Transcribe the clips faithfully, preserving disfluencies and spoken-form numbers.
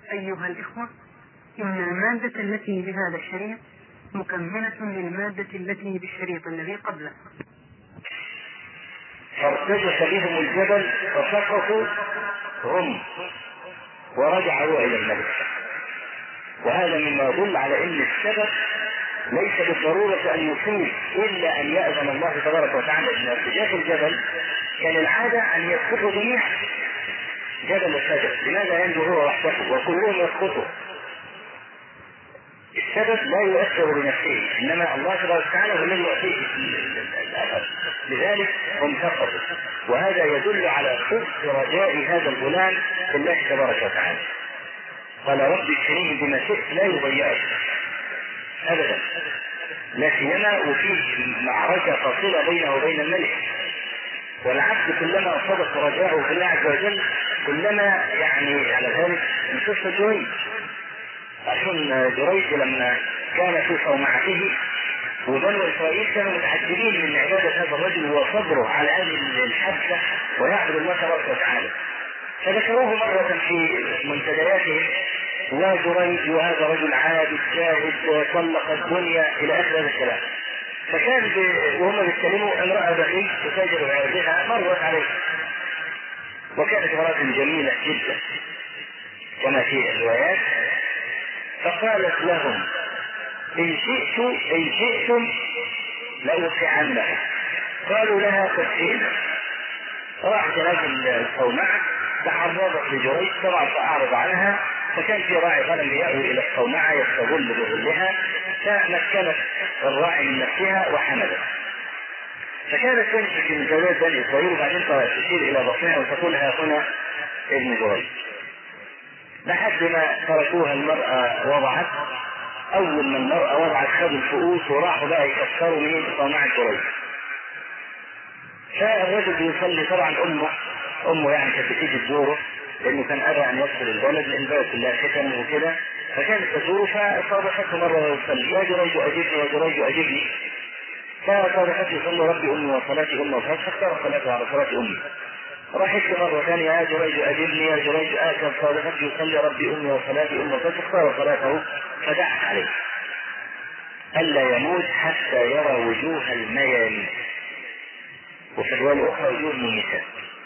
أيها الإخوة، إن المادة التي بهذا الشريط مكملة للمادة التي بالشريط الذي قبله. فارتجف بهم الجبل فسقطوا هم ورجعوا إلى الملك. وهذا مما يدل على أن السبب ليس بالضرورة أن يصيب إلا أن يأذن الله تبارك وتعالى. إن ارتجاف الجبل كان العادة أن يسقطوا جميعا، جبل الشجر لماذا ينجو هو وحده وكلهم يسقطوا؟ السبب لا يؤثر بنفسه، إنما الله تبارك وتعالى هو الذي يؤتيه الأثر، لذلك هم سقطوا. وهذا يدل على صدق رجاء هذا الغلام في الله تبارك وتعالى. قال رب اشفنيه بما شئت لا يضيعك أبدا، لا سيما وفيه معركة فاصلة بينه وبين الملك. والعبد كلما صدق رجاءه في الله عز وجل كلما يعني على ذلك من قصة جريج. عشان جريج لما كان في صومعته وبنو إسرائيل كانوا متعجبين من عبادة هذا الرجل وصبره على هذه الحادثة ويعبد الله تبارك وتعالى، فذكروه مرة في منتدياتهم: لا جريج وهذا رجل عابد جاهد طلق الدنيا إلى آخر هذا الكلام. فكان وهم بيتكلموا امرأة بغي تتاجر بعرضها مرت عليه، وكانت امرأة جميلة جدا كما في الروايات، فقالت لهم: إن شئتم إن شئتم لأوقعنها. قالوا لها: قد شئنا. راحت هناك الصومعة تعرضت لجريج طبعا فأعرض عنها، فكان في راعي غنم يأوي إلى الصومعة يستظل بظلها، فمكنت الراعي من نفسها وحملت. فكانت تمشي في مجالات بني إسرائيل وبعدين تشير إلى بطنها وتقول: ها هنا ابن جريج. لحد ما تركوها المرأة وضعت. أول ما المرأة وضعت خدوا الفؤوس وراحوا بقى يكسروا من صومعة جريج. فالرجل بيصلي طبعا أمه أمه يعني كانت بتيجي تزوره لأنه كان أبى أن يدخل البلد لأن البلد كلها ختم وكده، فكانت تزوره فصادفته مرة يصلي: يا جريج أجبني يا جريج أجبني. فصادفته يصلي: ربي أمي وصلاتي أمي وصلاتي، فاختار صلاته على صلاة أمي. راحت مرة ثانية: يا جريج أجبني يا جريج آكل. صادفته يصلي: ربي أمي وصلاتي أمي وصلاتي، اختار صلاته فدعت عليه ألا يموت حتى يرى وجوه الميامين، وفي الرواية الأخرى وجوه النساء.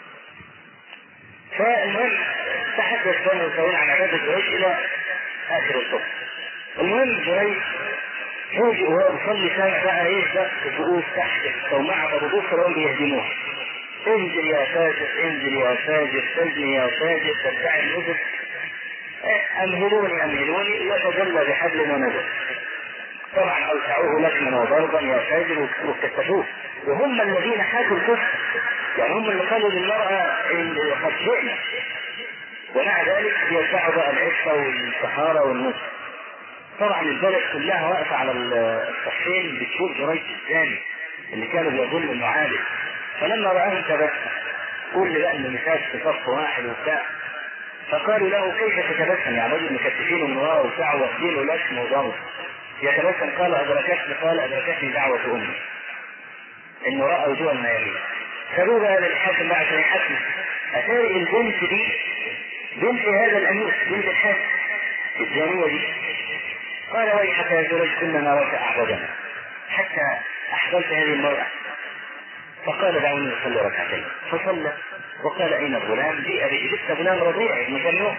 فالمهم تحدث بنو إسرائيل عن عبادة جريج إلى آخر الصبح. المهم جريج فوجئ وهو يصلي سامع بقى ايه دق فؤوس تحت الصومعة فبدوس فرعون بيهدموها: انزل يا فاجر انزل يا فاجر سجني يا فاجر تدعي النزل، امهلوني امهلوني، وتجلى بحبل ونزل. طبعا اوسعوه لكما وضربا يا فاجر واكتشفوه، وهم الذين حاكوا الكفر، يعني هم اللي قالوا للمرأة قد شئنا، ومع ذلك يوسعوا بقى العفة والسحارة والنصر. طبعا البلد كلها واقفة على الصحين بتشوف جريج الثاني اللي كانوا بيظن انه عابد. فلما رآهم تبسم، قول لي بقى ان مثال في صف واحد وبتاع، فقالوا له: كيف تتبسم يا رجل مكتفين من وراه وبتاع واخدين ولكم وضرب يتبسم؟ قال: أدركتني قال أدركتني دعوة أمي، إنه رأى وجوه الميامين. خلوه بقى للحاكم بقى عشان يحكم. أتاري البنت دي بنت هذا الأمير، بنت الحاكم الزانية دي. قال: ويحك يا جريج كنا نراك أعبدنا حتى أحببت هذه المرأة. فقال: دعوني أصلي ركعتين. فصلى وقال: أين الغلام؟ جيء به لسه غلام رضيع ابن كم يوم.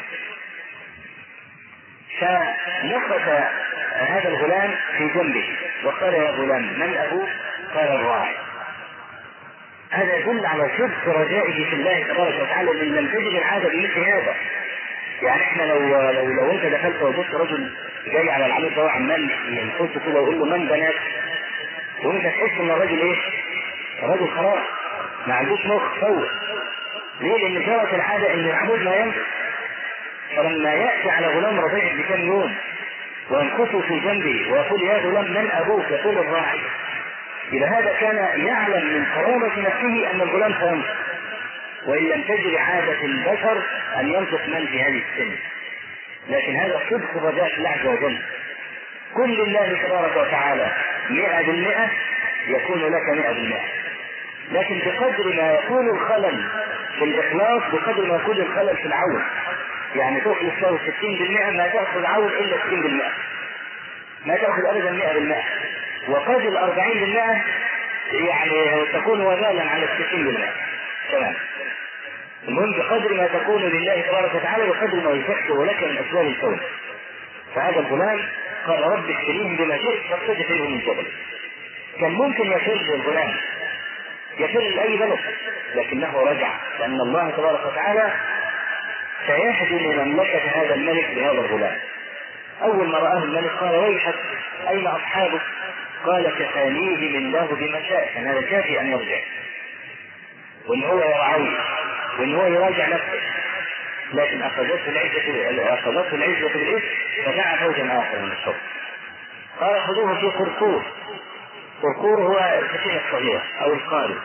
فنقص هذا الغلام في جنبه وقال: يا غلام من أبوك؟ قال: الراعي. هذا يدل على صدق رجائه في الله تبارك وتعالى، من لم تجد العادة بمثل هذا. يعني احنا لو لو لو انت دخلت وجدت رجل جاي على العمود ده عمال ينقص كده ويقول له من بنات، وانت تحس ان الراجل ايه؟ الراجل خلاص ما عندوش مخ صور. ليه؟ لان جرت العاده ان العمود لا ينقص. فلما ياتي على غلام رضيع بكم يوم وينقصه في جنبه ويقول: يا غلام من ابوك؟ يقول: الراعي. إذا هذا كان يعلم من كرامة نفسه أن الغلام سينطق، وإن لم تجري عادة البشر أن ينطق من في هذه السن. لكن هذا صدق الرجاء في الله عز وجل. كل الله تبارك وتعالى مئة بالمئة يكون لك مئة بالمئة، لكن بقدر ما يكون الخلل في الإخلاص بقدر ما يكون الخلل في العون. يعني تخلص له ستين بالمئة ما تأخذ عون إلا ستين بالمئة، ما تأخذ أبدا مئة بالمئة، وقد الأربعين بالمئة يعني تكون وبالا على الستين بالمئة تمام. المهم بقدر ما تكون لله تبارك وتعالى بقدر ما يسخر لك من أسباب الكون. فهذا الغلام قال رب اشتريهم بما شئت فاستدفعه من جبل. كان ممكن يفر الغلام يفر لأي بلد، لكنه رجع لأن الله تبارك وتعالى سيهدم مملكة هذا الملك بهذا الغلام. أول ما رآه الملك قال ويحك أين أصحابك؟ قال كفانيه الله بما شاء. كان هذا كافي أن يرجع وإن هو يرعوي وإن هو يراجع نفسه، لكن أخذته العزة أخذته العزة بالإثم فدعا فوجا آخر من الشرطة. قال خذوه في قرقور. قرقور هو السفينة الصغيرة أو القارب،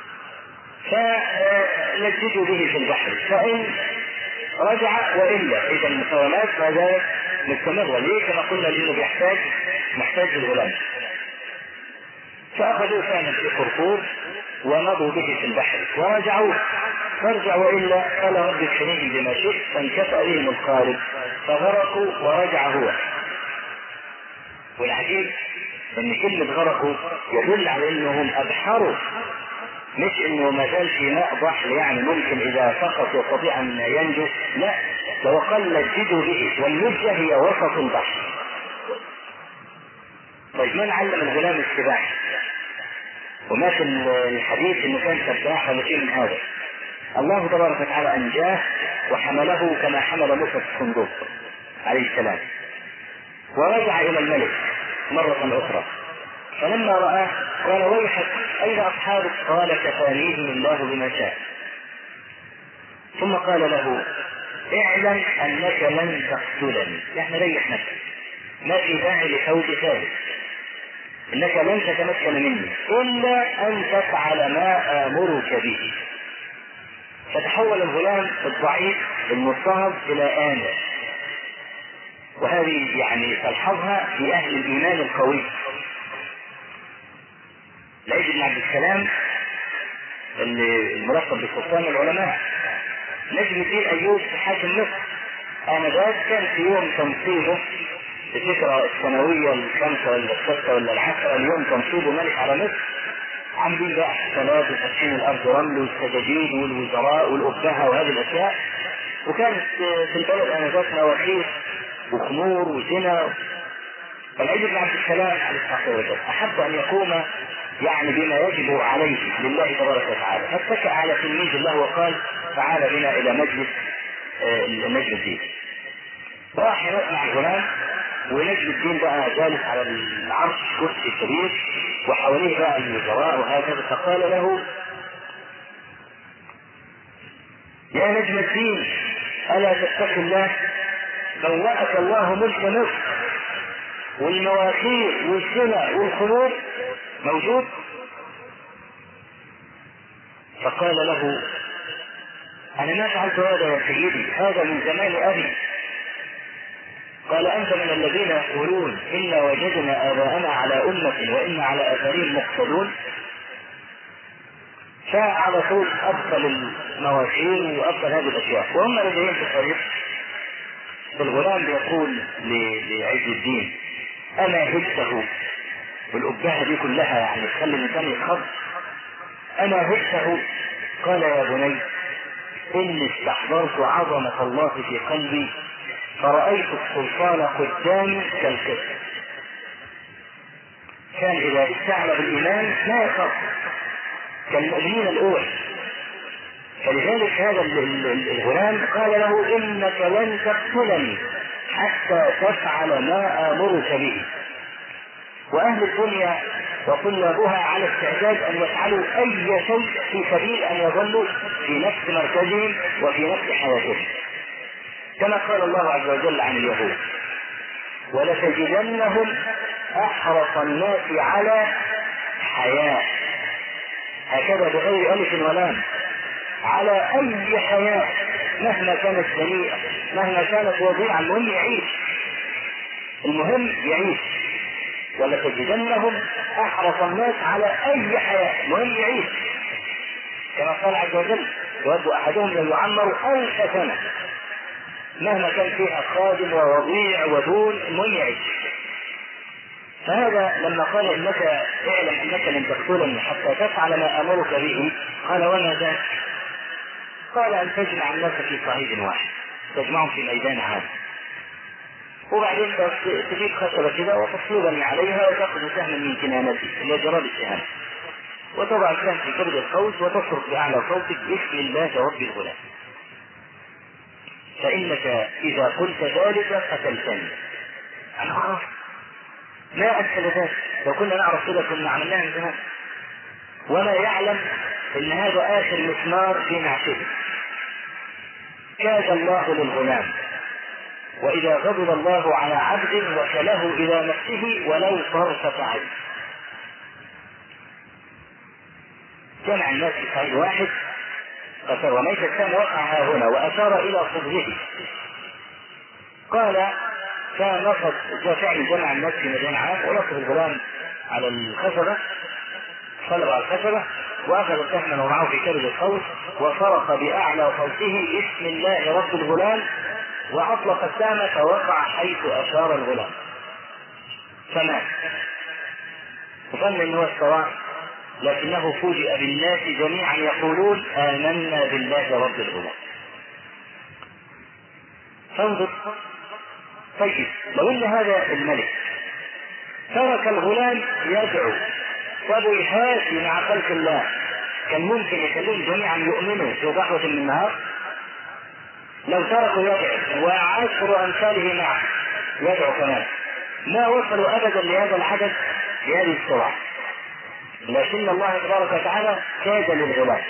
فلجدوا به في البحر، فإن رجع وإلا إذا المساومات ما زالت مستمرة. ليه؟ كما قلنا لأنه بيحتاج محتاج للغلام. فأخذوا فعلا في قرقور ومضوا به في البحر ورجعوا، فرجع وإلا قال رب اكفنيهم بما شئت فانكفأ بهم القارب فغرقوا ورجع هو. والعجيب ان كلمة غرقوا يدل على انهم ابحروا، مش انه ما زال في ماء بحر يعني ممكن اذا سقط يستطيع ان ينجو، لا، لو قال لجدوا به، واللجة هي وسط البحر. طيب من علم الغلام السباحة؟ وما في الحديث انه كان سباح ولا شيء من هذا. الله تبارك وتعالى انجاه وحمله كما حمل موسى في الصندوق عليه السلام، ورجع الى الملك مرة اخرى. فلما رآه قال ويحك اين اصحابك؟ قال كفانيهم الله بما شاء. ثم قال له اعلم انك لن تقتلني، يعني ريح نفسك، ما في داعي لحوض ثالث، انك لن تتمكن مني الا ان تفعل ما امرك به. فتحول الغلام الضعيف المضطهد الى آمر، وهذه يعني تلحظها في اهل الايمان القوي. العز بن عبد السلام الملقب بسلطان العلماء، نجم الدين ايوب حاكم مصر آنذاك، كان في يوم تنصيبه الذكرى السنوية الخمسة ولا الستة ولا العشرة، اليوم تنصيبه ملك على مصر، عاملين بقى احتفالات وتدشين الارض رمل والسجاجيد والوزراء والأبهة وهذه الاشياء. وكانت في البلد آنذاك مواخير وخمور وزنا. فالعز بن عبد السلام عليه الصلاة والسلام احب ان يقوم يعني بما يجب عليه لله تبارك وتعالى، فاتكأ على تلميذ الله وقال تعال بنا الى مجلس نجم الدين. راح هناك مع الغلام، ونجم الدين بقى جالس على العرش كرسي كبير وحواليه بقى الوزراء وهكذا. فقال له يا نجم الدين ألا تتقي الله؟ بوأك الله ملك مصر والمواخير والزنا والخمور موجود. فقال له أنا ما فعلت هذا يا سيدي، هذا من زمان أبي. قال أنت من الذين يقولون إنا وجدنا آباءنا على أمة وإنا على آثارهم مقتدون. فعلى طول أبطل المواخير وأبطل هذه الأشياء، وهم راجعين في الطريق الغلام بيقول لعز الدين أما هدته، والأبهة دي كلها يعني تخلي الإنسان يتخض، أما هدته؟ قال يا بني إني استحضرت عظمة الله في قلبي فرأيت السلطان قدامي كالكسر. كان إذا استعمل بالإيمان ما يخاف كالمؤمنين الأول. فلذلك هذا الغلام قال له إنك لن تقتلني حتى تفعل ما آمرك به. وأهل الدنيا وطلابها على استعداد أن يفعلوا أي شيء في سبيل أن يظلوا في نفس مركزهم وفي نفس حياتهم، كما قال الله عز وجل عن اليهود ولتجدنهم أحرص الناس على حياة، هكذا بغير ألف ولام، على أي حياة مهما كانت سيئة مهما كانت وضيعة، المهم يعيش، المهم يعيش. ولتجدنهم أحرص الناس على أي حياة، المهم يعيش، كما قال عز وجل يود أحدهم لو يعمر ألف سنة مهما كان فيها خادم ووضيع ودون المهم يعيش. فهذا لما قال انك اعلم انك لن تقتلني حتى تفعل ما امرك به، قال وما ذاك؟ قال ان تجمع الناس في صعيد واحد، تجمعهم في ميدان عام، وبعدين تجيب خشبة كده وتصلبني عليها وتأخذ سهما من كنانتي اللي جراد السهام، وتضع السهم في كبد القوس وتصرخ بأعلى صوتك باسم الله رب الغلام، فإنك إذا قلت ذلك قتلتني. أنا خلاص ما أسهل ذلك، لو كنا نعرف كده كنا عملناها من زمان. ولا يعلم ان هذا آخر مسمار في نعشه. كاد الله للغلام، وإذا غضب الله على عبد وكله إلى نفسه ولو طرفة عين. جمع الناس في صعيد واحد قتل، وميت الثاني وقع هنا وأشار إلى صدره. قال فنصب فعل جمع الناس في ميدان عام، ونصب الغلام على الخشبة، صلب على الخشبة وأخذ سهما ومعه في كبد القوس وصرخ بأعلى صوته بسم الله رب الغلام، وأطلق السهم فوقع حيث أشار الغلام فمات. وظن أنه الصواب، لكنه فوجئ بالناس جميعا يقولون آمنا بالله رب الغلام. فانظر، طيب لو ان هذا الملك ترك الغلام يدعو وبيحاسي مع خلق الله، كان ممكن يخليهم جميعا يؤمنوا في ضحوة من النهار؟ لو تركوا يدعو وعشر امثاله معه يدعو كمان، ما وصلوا ابدا لهذا العدد بهذه السرعة. لكن الله تبارك وتعالى كاد للغلام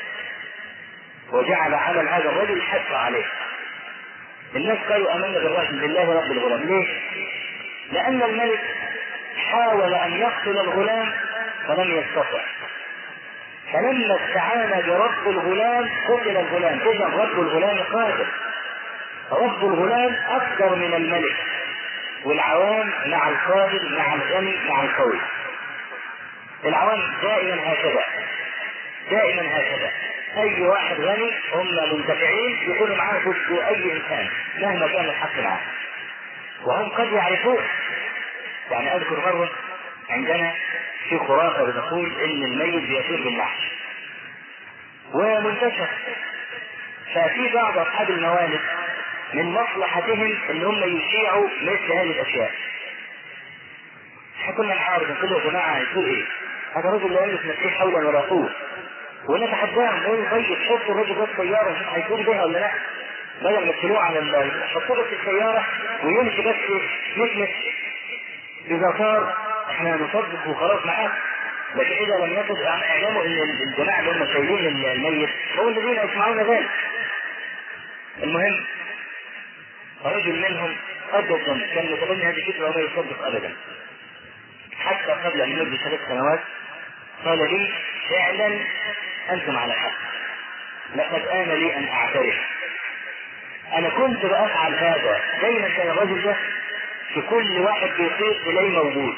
وجعل عمل هذا الرجل حث عليه. الناس قالوا آمنا بالرجل بالله رب الغلام. ليه؟ لأن الملك حاول أن يقتل الغلام فلم يستطع، فلما استعان برب الغلام قتل الغلام. إذا رب الغلام قادر، رب الغلام أكثر من الملك، والعوام مع القادر مع الغني مع القوي. العوام دائما هكذا، دائما هكذا، أي واحد غني هم منتفعين يكونوا معاه ضد أي إنسان مهما كان الحق معه، وهم قد يعرفون. يعني أذكر مرة عندنا في خرافة بتقول إن الميت بيطير بالنحش ومنتشر، ففي بعض أصحاب الموالد من مصلحتهم إن هم يشيعوا مثل هذه الأشياء. احنا كنا نحاول نقول يا جماعة يقول إيه؟ هذا رجل لا يملك نفسه حولا ولا قوة، ونتحداهم نقول طيب حطوا الرجل ده السيارة شوف هيكون بها ولا لا، بدل ما تشيلوه على ال حطوه بس السيارة ويمشي بس يتمش، إذا صار احنا نصدق وخلاص معاه. لكن إذا لم يصدق اعلموا ان الجماعة اللي هم شايلين الميت هو الذين يسمعون ذلك. المهم رجل منهم أبدا كان يتبنى هذه الفكرة وما يصدق أبدا، حتى قبل أن يمضي ثلاث سنوات قال لي فعلا أنتم على حق، لقد آن لي أن أعترف، أنا كنت بأفعل هذا. دايما كان الرجل ده في كل واحد بيطير إليه موجود،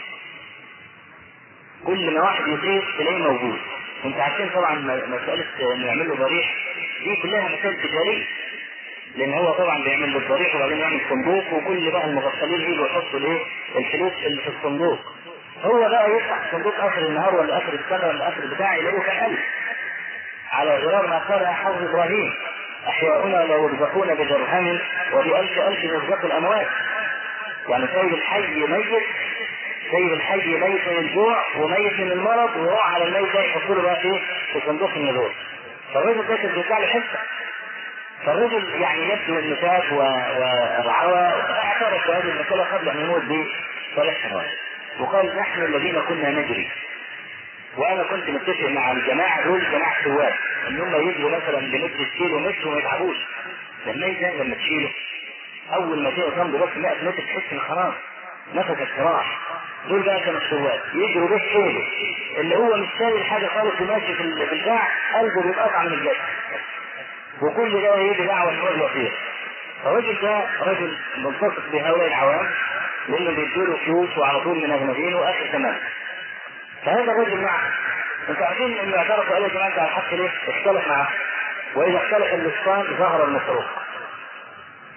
كل ما واحد يطير إليه موجود. وانت عارفين طبعا مسألة نعمل له ضريح دي كلها مسألة تجارية، لأن هو طبعا بيعمل له الضريح وبعدين يعمل صندوق، وكل بقى المغسلين يجوا يحطوا الايه الفلوس اللي في الصندوق. هو بقى يفتح الصندوق آخر النهار ولا آخر السنة ولا آخر بتاع يلاقيه كان ألف، على غرار ما قال حافظ إبراهيم أحياؤنا لو يرزقون بدرهم وبألف ألف يرزق الأموات. يعني سيد الحي ميت، سيد الحي ميت من الجوع وميت من المرض، ويروح على الميت ده يحط له بقى ايه في صندوق النذور. فالرجل ده كان بيطلع له حصه. فالرجل يعني يبدو انه شاف ورعوى اعترف بهذه المساله قبل ان يموت بثلاث سنوات، وقال نحن الذين كنا نجري. وانا كنت متفق مع الجماعه دول جماعه سواد ان هم يجروا مثلا بمتر كيلو متر وما يتعبوش. الميت ده لما تشيله اول ما تيجي جنبه بس مئة متر تحس ان خلاص نفسك راح. دول بقى كانوا السواد يجروا به كيلو، اللي هو مش شايل حاجه خالص وماشي في البتاع قلبه بيتقطع من الجسد، وكل ده يجي دعوه ان هو يطير. الرجل ده رجل ملتصق بهؤلاء العوام لانه بيدوا فلوس وعلى طول منغنغين واخر تمام. فهذا الرجل معه، انتوا عارفين انه اعترف قال يا جماعه على الحق ليه؟ اختلف معه، واذا اختلف اللسان ظهر المصروف.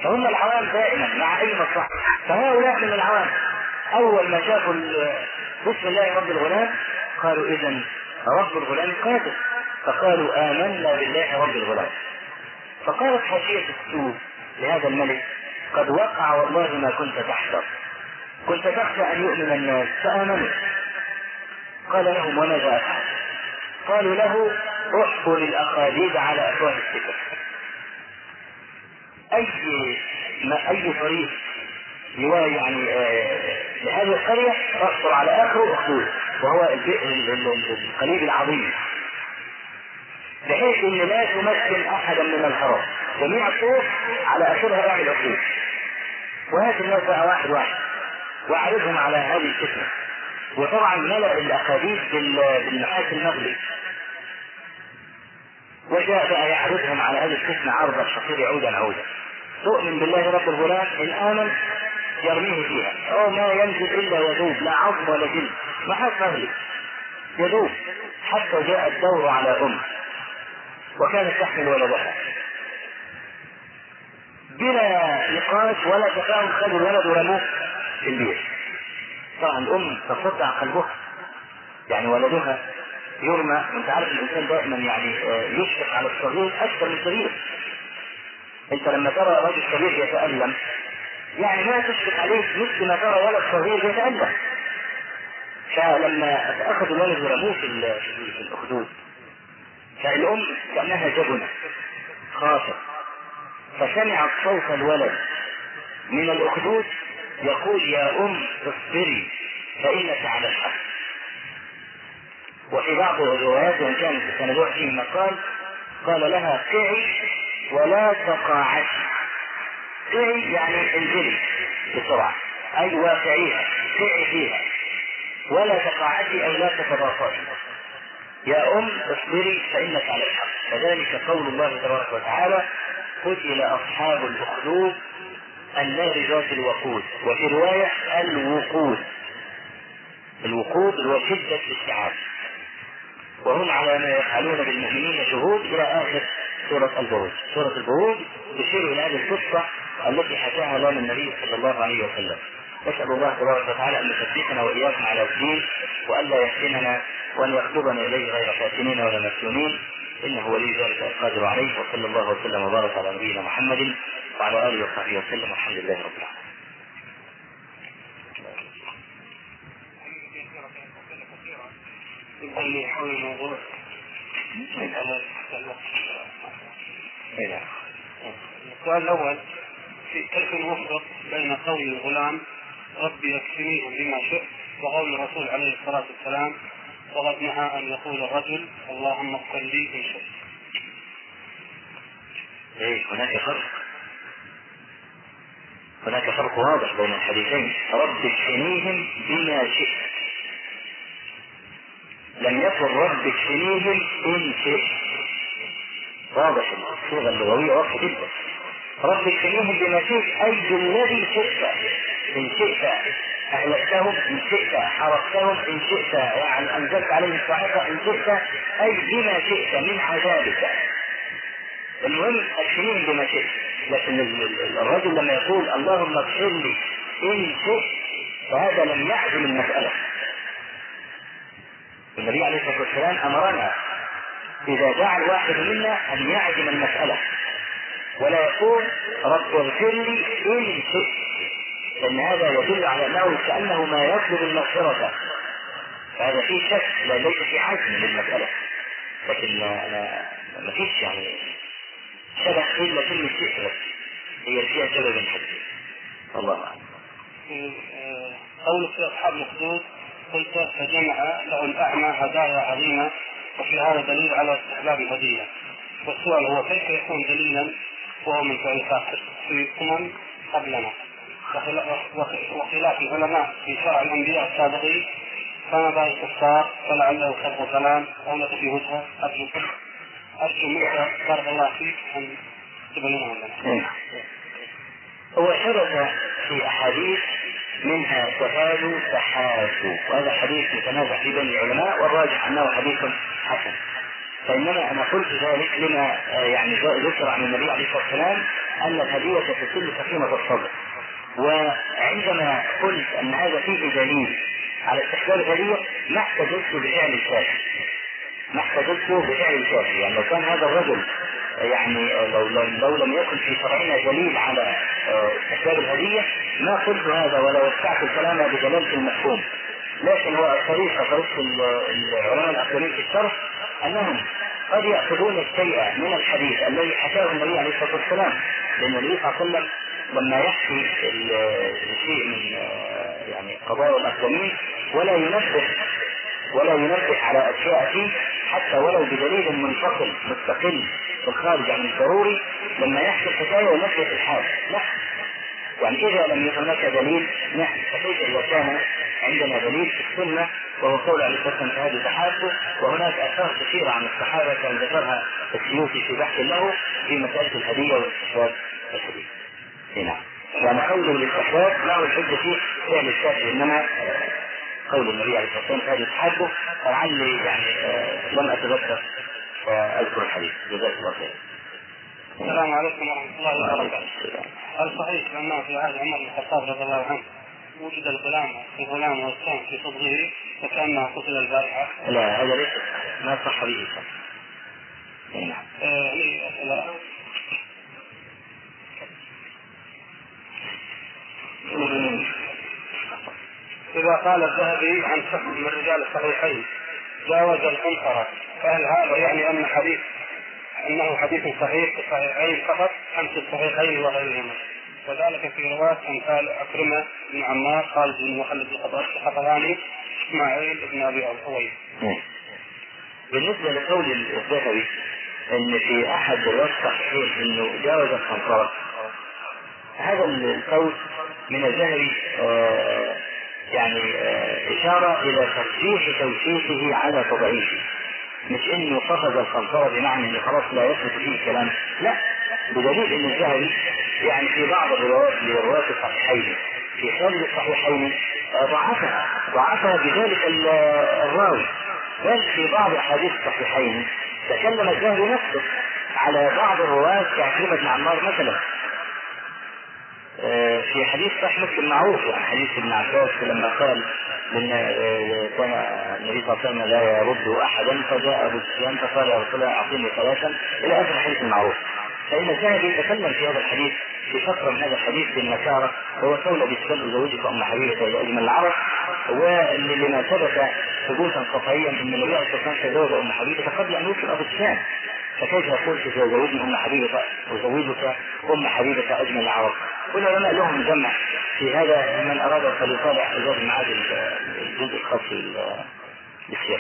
فهم العوام دائما مع أي مصلحة. فهؤلاء من العوام أول ما شافوا بسم الله رب الغلام قالوا إذن رب الغلام قادر، فقالوا آمنا بالله رب الغلام. فقالت حاشية السوء لهذا الملك قد وقع والله ما كنت تحذر، كنت تخشى أن يؤمن الناس فآمنوا. قال لهم وماذا أفعل؟ قالوا له احفر الأخاديد على أفواه السكك. أي ما أي طريق يعني لهذه القرية احفر على آخره أخدود، وهو القليب العظيم، بحيث ان لا تمكن احدا من الهرب، جميع الطرق على اخرها اعمل أخدود، وهات الناس بقى واحد واحد وعرضهم على هذه الفتنة. وطبعا ملأ الأخاديد بالنحاس المغلي، وجاء بقى يعرضهم على هذه الفتنة عرض الشقير عودا عودا. تؤمن بالله رب الغلام إن آمن يرميه فيها، أو ما ينزل إلا يذوب، لا عظم ولا جلد، نحاس مغلي يذوب. حتى جاء الدور على أم وكانت تحمل ولدها بلا نقاش ولا تفاهم، خلوا الولد ورموه في البيت. طبعا الأم تصدع قلبها، يعني ولدها يرمى. انت عارف الإنسان دائما يعني يشفق على الصغير أكثر من الكبير. انت لما ترى رجل كبير يتألم يعني ما تشفق عليه مثل ما ترى ولد صغير يتألم. فلما أخذوا الولد ورموه في الأخدود، فالأم كأنها جبنة خافت، فسمعت صوت الولد من الأخدود يقول يا أم اصبري فإنك على الحق. وفي بعض الروايات وإن كانت سندوح فيه مقال قال لها قعي ولا تقاعدي. قعي يعني انزلي بسرعة، أي واقعيها، قعي فيها، ولا تقاعدي أي لا تتباطئي. يا أم اصبري فإنك على الحق. فذلك قول الله تبارك وتعالى قتل أصحاب الأخدود النار ذات الوقود. وفي رواية الوقود، الوقود هو شدة الاشتعال، وهم على ما يفعلون بالمؤمنين شهود إلى آخر سورة البروج. سورة البروج تشير إلى هذه القصة التي حكاها لنا النبي صلى الله عليه وسلم. نسأل الله تبارك وتعالى أن يثبتنا وإياكم على الدين، وألا يفتننا وأن يخطبنا إليه غير فاتنين ولا مفتونين، إنه ولي ذلك القادر عليه. وصلى الله وسلم وبارك على نبينا محمد وعلى آله وصحبه وسلم، والحمد لله رب العالمين. اللي حول الموضوع السؤال الأول في كيف نوفق بين قول الغلام ربي يكفنيهم بما شئت وقول الرسول عليه الصلاة والسلام وقد نهى أن يقول الرجل اللهم اغفر لي إن شئت. إيه هناك فرق، هناك فرق واضح بين الحديثين. رب اكفنيهم بما شئت، لم يكن رب اكفنيهم إن شئت. واضح الصيغة اللغوية واضحة جدا. رب اكفنيهم بما شئت أي بالذي شئت، إن شئت أهلكتهم، إن شئت حرقتهم، إن شئت يعني أنزلت عليهم الصاعقة، إن شئت أي بما شئت من عذابك. المهم اكفنيهم بما شئت. لكن الرجل لما يقول اللهم اغفر لي إن شئت فهذا لم يعزم المسألة. النبي عليه الصلاة والسلام أمرنا إذا دعا الواحد منا أن يعزم المسألة ولا يقول رب اغفر لي إن شئت، لأن هذا يدل على أنه كأنه ما يطلب المغفرة، فهذا فيه شك، لا ليس في عزم للمسألة. لكن ما فيش يعني شبه إلا كلمة شئت بس هي فيها سبب الحديث. الله أعلم. قولك في أصحاب الأخدود قلت فجمع له الأعمى هدايا عظيمة، وفي هذا دليل على استحباب الهدية. والسؤال هو كيف يكون دليلا وهو من فعل خاطر في أمم قبلنا وخلاف العلماء في شرع الأنبياء السابقين، فما بال الكفار فلعله خلق كلام أو لك في وجهه. أرجو أرجو منك بارك الله فيك أن تبينه لنا. هو ثبت في أحاديث منها تهادوا تحاسوا، وهذا حديث متنازع في بين العلماء، والراجح أنه حديث حسن. فإنما أنا قلت ذلك لما يعني ذكر عن النبي عليه الصلاة والسلام أن الهدية تسل سخيمة الصدر. وعندما قلت أن هذا فيه دليل على استحباب الهدية ما احتججت بفعل الشافعي، ما احتججت بفعل الشافعي. يعني لو كان هذا الرجل يعني لو, لو لم يكن في شرعنا دليل على استحباب الهدية ما قلت هذا ولا وسعت الكلام بدلالة المفهوم. لكن هو الطريقة طريقة العلماء الأقدمين في الشرح أنهم قد يأخذون الشيء من الحديث الذي حكاه النبي عليه الصلاة والسلام، لأن النبي صلى الله عليه وسلم لما يحكي الشيء من يعني قضايا الأقدمين ولا ينبه ولا ينبه على أشياء فيه حتى ولو بدليل منفصل مستقل الخارج عن الضروري، لما يحكي الحكاية ينبه الحال لا. يعني إذا لم يكن هناك دليل نحن فكيف إذا كان عندنا دليل في السنة وهو قول عليه الصلاة والسلام في هذا التحاسب، وهناك آثار كثيرة عن الصحابة كان ذكرها السيوطي في بحث له في مسألة الهدية والاستحباب الهدية. نعم. يعني قوله الاستحباب لا هو الحجة فيه فعل الشافعي، إنما قول النبي عليه الصلاة والسلام في هذا التحاسب لعلي يعني لم أتذكر فأذكر الحديث. جزاك الله خير. السلام عليكم ورحمة الله وبركاته. هل صحيح أنه في عهد عمر بن الخطاب رضي الله عنه وجد الغلام في غلام والسام في صدره وكأنه قتل البارحة؟ لا هذا ليس ما صح به شيء. نعم. إذا قال الذهبي عن شخص من رجال الصحيحين جاوز القنطرة فهل هذا يعني أن حديث أنه حديث صحيح في الصحيحين فقط أم في الصحيحين وغيرهما؟ وذلك في رواة أمثال عكرمة بن عمار، خالد بن مخلد الخطباني، إسماعيل بن أبي أويس. بالنسبة لقول الذهبي أن في أحد رواة الصحيحين أنه جاوز القنطرة، هذا القول من الذهبي آه يعني آه إشارة إلى ترجيح توثيقه على تضعيفه، مش انه فقد القنطرة بمعنى انه خلاص لا يثبت فيه كلام، لا، بدليل ان الذهبي يعني في بعض الروايات للروايات الصحيحين في خارج الصحيحين ضعفها ضعفها بذلك الراوي، بل في بعض احاديث الصحيحين تكلم الذهبي نفسه على بعض الروايات كعكرمة بن عمار مثلا في حديث صحيح مسلم معروف، يعني حديث ابن عباس لما قال ان كان النبي صلى الله عليه وسلم لا يرد احدا فجاء ابو سفيان فقال يا رسول الله اعطيني ثلاثا الى اخر الحديث المعروف. فان الذهبي تكلم في هذا الحديث في فتره من هذا الحديث بالنكاره، وهو قول ابي سفيان ازوجك ام حبيبه الى اجمل العرب، ولما ثبت ثبوتا قطعيا ان النبي عليه الصلاه والسلام تزوج ام حبيبه قبل ان يوصل ابو سفيان، فكيف يقول تزوجني ام حبيبه ازوجك ام حبيبه اجمل العرب؟ والعلماء لهم جمع في هذا، من اراد فليطالع زاد المعاد الجزء الخاص بالسير.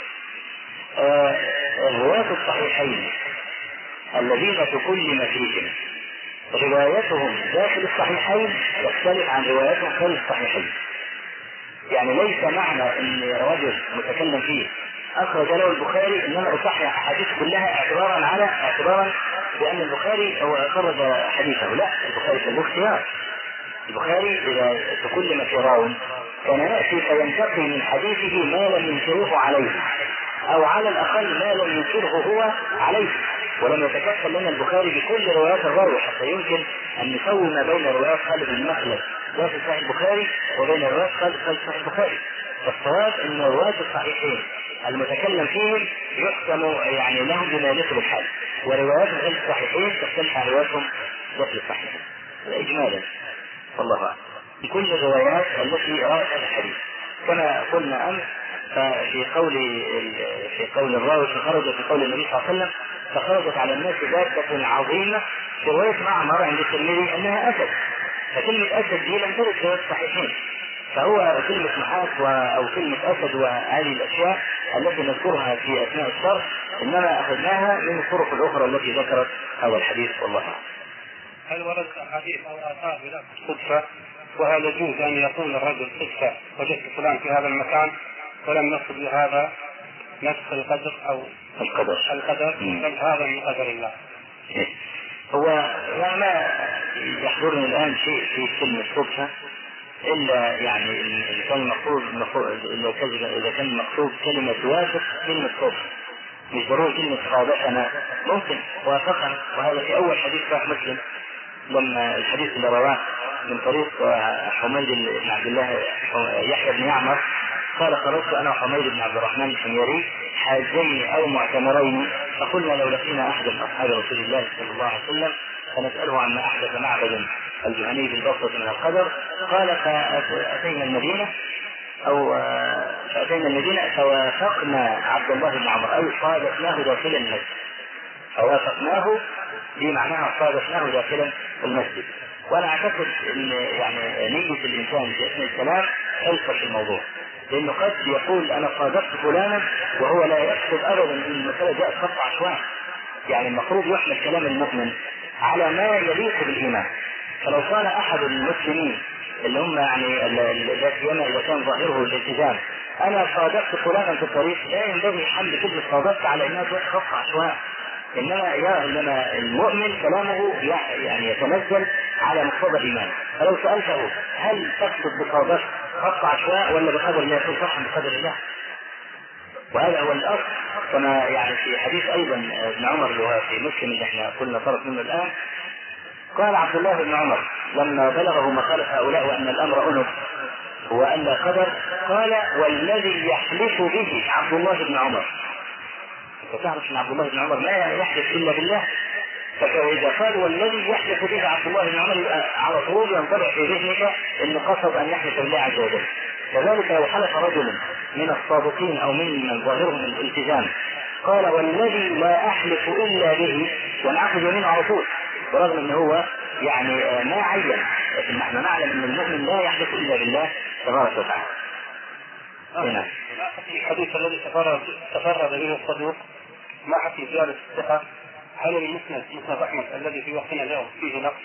رواة الصحيحين الذين تكلم فيهم روايتهم داخل الصحيحين تختلف عن روايتهم خارج الصحيحين. يعني ليس معنى ان رجل متكلم فيه اخرج له البخاري ان انا اصحح احاديث كلها اعتبارا على اعتبارا بان البخاري هو اخرج حديثه، لا، البخاري في الاختيار. البخاري اذا تكلم في راو كان ياتي فينتقي من حديثه ما لم ينكره عليه او على الاقل ما لم ينكره هو عليه، ولم يتكفل لنا البخاري بكل روايات الراوي حتى يمكن ان نسوي ما بين روايات خالد بن مخلد في صحيح البخاري وبين روايات خالد في صحيح البخاري. فالصواب ان رواة الصحيحين المتكلم فيهم يحكم يعني لهم بما يليق بالحال، وروايات غير الصحيحين تختلف عن رواياتهم داخل الصحيحين. اجمالا والله اعلم بكل الروايات التي روت هذا الحديث كما قلنا امس، ففي قول في قول الراوي فخرج في قول النبي صلى الله عليه وسلم فخرجت على الناس دابة عظيمة، في رواية معمر عند الترمذي انها اسد، فكلمة اسد دي لم ترد في الصحيحين، فهو كلمة محاك او كلمة اسد وهذه الاشياء التي نذكرها في اثناء الشرح انما اخذناها من الطرق الاخرى التي ذكرت هذا الحديث والله اعلم. هل ورد احاديث او اثار بلفظ صدفة؟ وهل يجوز ان يقول الرجل صدفة وجدت فلان في هذا المكان ولم يقصد بهذا نفس القدر او القدر القدر بل هذا من قدر الله؟ هو ما يحضرني الان شيء في كلمة صدفة الا يعني اذا كان المقصود اذا كان المقصود كلمة توافق كلمة صدفة، مش ضروري كلمة صادفنا، ممكن وافقنا، وهذا في اول حديث صحيح مسلم لما الحديث اللي رواه من طريق حميد بن عبد الله يحيى بن يعمر قال خرجت انا وحميد بن عبد الرحمن الحميري حاجين او معتمرين فقلنا لو لقينا احد من اصحاب رسول الله صلى الله عليه وسلم فنساله عما احدث معبد الجهني بالبصره من القدر. قال فاتينا المدينه او فاتينا المدينه فوافقنا عبد الله بن عمر اي صادفناه داخل المسجد. فوافقناه دي معناها صادفناه داخل المسجد. وانا اعتقد ان يعني نية الانسان في اثناء الكلام حلقة في الموضوع، لانه قد يقول انا صادفت فلانا وهو لا يقصد ابدا ان المسألة جاءت خط عشوائي. يعني المفروض يحمل كلام المؤمن على ما يليق بالايمان. فلو قال احد المسلمين اللي هم يعني لا سيما اذا كان ظاهره الالتزام انا صادفت فلانا في الطريق، لا ينبغي حمل كلمة صادفت على انها جاءت خط عشوائي. انما يا انما المؤمن كلامه يعني يتنزل على مقتضى الايمان. فلو سالته هل تقصد بصادفت خط عشواء ولا بقدر الله يكون صح بقدر الله؟ وهذا هو الاصل. كما يعني في حديث ايضا ابن عمر اللي هو في مسلم اللي احنا قلنا طرف منه الان، قال عبد الله بن عمر لما بلغه مخالف هؤلاء وان الامر انف وان لا قدر، قال والذي يحلف به عبد الله بن عمر. فتعرف ان عبد الله بن عمر لا يحلف الا بالله. فاذا قال والذي يحلف به عبد الله بن عمر على طول ينطبع في ذهنك انه قصد ان يحلف بالله عز وجل. كذلك لو حلف رجل من الصادقين او من ظاهرهم الالتزام قال والذي لا احلف الا به ونعقد يمينه على طول، برغم ان هو يعني ما عين، لكن نحن نعلم ان المؤمن لا يحلف الا بالله تبارك وتعالى. هنا الحديث الذي تفرد به الصدوق ما حكي زيادة الثقة، هل المسند مسند أحمد الذي في وقتنا له فيه نقص؟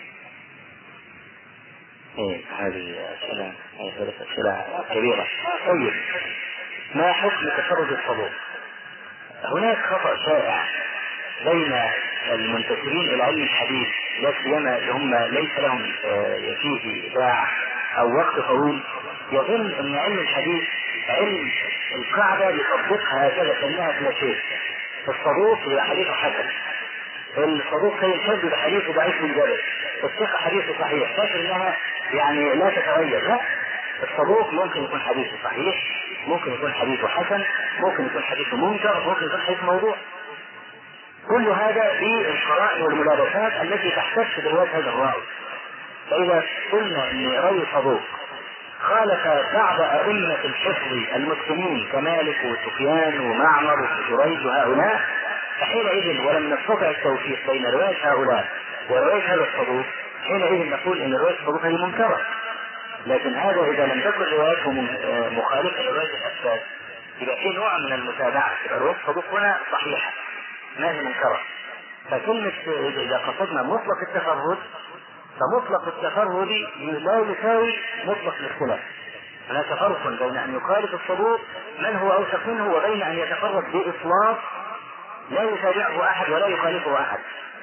إيه هذه أسئلة هذه أسئلة كبيرة. طيب ما حكم تفرد الصدوق؟ هناك خطأ شائع بين المنتسبين إلى علم الحديث لا سيما اللي هم ليس لهم فيه باع أو وقت طويل، يظن أن علم الحديث علم القاعدة يطبقها هكذا كأنها لا شيء. الصدوق هي حديث حسن، الصدوق هي الشد بحديث ضعيف من جبل، الثقة حديث صحيح، فاكر انها يعني لا تتغير. لا، الصدوق ممكن يكون حديثه صحيح، ممكن يكون حديثه حسن، ممكن يكون حديثه منكر، ممكن يكون حديث موضوع. كل هذا في القرائن والملابسات التي تحتج برواية هذا الراوي. فإذا قلنا ان راوي صدوق خالف بعض أئمة الحفظ المسلمين كمالك وسفيان ومعمر وجريج وهؤلاء، فحينئذ ولم نستطع التوفيق بين رواية هؤلاء ورواية هذا الصدوق، حينئذ نقول ان رواية الصدوق هي منكرة. لكن هذا اذا لم تكن روايته مخالفة لرواية الأسباب يبقى في نوع من المتابعة، يبقى رواية الصدوق هنا صحيحة ما هي منكرة. فكلمة اذا قصدنا مطلق التفرد فمطلق التفرد لا يساوي مطلق الاختلاف. هناك فرق بين ان يخالف الصدوق من هو اوثق منه وبين ان يتفرد باطلاق لا يتابعه احد ولا يخالفه احد.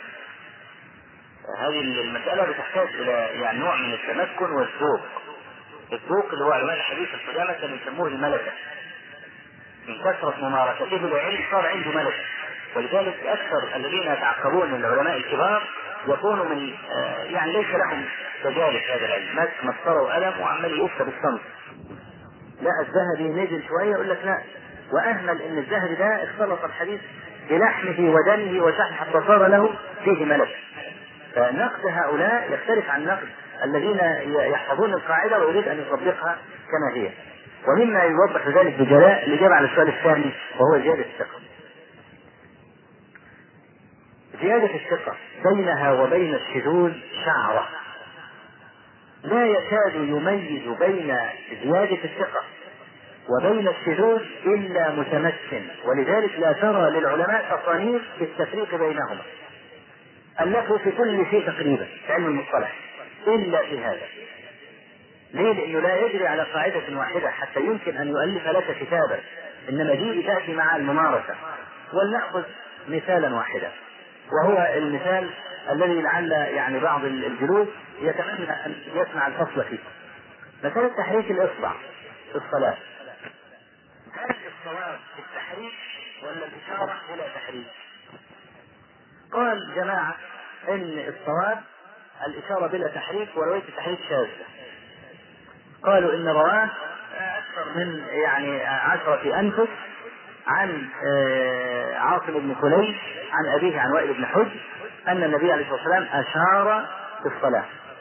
هذه المسألة بتحتاج الى يعني نوع من التمكن والذوق. الذوق اللي هو علماء الحديث القدامى كانوا يسموه الملكة، من كثرة ممارسته للعلم صار عنده ملكة. ولذلك اكثر الذين يتعقبون من العلماء الكبار يكونوا من آه يعني ليس لهم تجارب هذا العلم، ما مسطروا قلم وعمال يفتى بالصمت. لا الذهبي نزل شوية يقول لك لا، واهمل ان الذهبي ده اختلط الحديث بلحمه ودمه وشحم حتى صار له فيه ملك. فنقد هؤلاء يختلف عن نقد الذين يحفظون القاعدة ويريد ان يطبقها كما هي. ومما يوضح ذلك بجلاء الإجابة على السؤال الثاني وهو زيادة الثقة. زيادة الثقة بينها وبين الشذوذ شعرة، لا يكاد يميز بين زيادة الثقة وبين الشذوذ إلا متمكن، ولذلك لا ترى للعلماء تصانيف في التفريق بينهما، ألفوا في كل شيء تقريبا في علم المصطلح إلا في هذا. ليه؟ لأنه لا يجري على قاعدة واحدة حتى يمكن أن يؤلف لك كتابا، إنما دي تأتي مع الممارسة. ولنأخذ مثالا واحدا وهو المثال الذي لعل يعني بعض الجلوس يتمنى أن يسمع الفصل فيه. مثلا تحريك الإصبع في الصلاة، هل الصواب في التحريك ولا الإشارة إلى تحريك؟ قال جماعة إن الصواب الإشارة بلا تحريف ورواية التحريف شاذة. قالوا إن رواه أكثر من يعني عشرة أنفس عن عاصم بن كليب عن أبيه عن وائل بن حجر أن النبي عليه الصلاة والسلام أشار في الصلاة.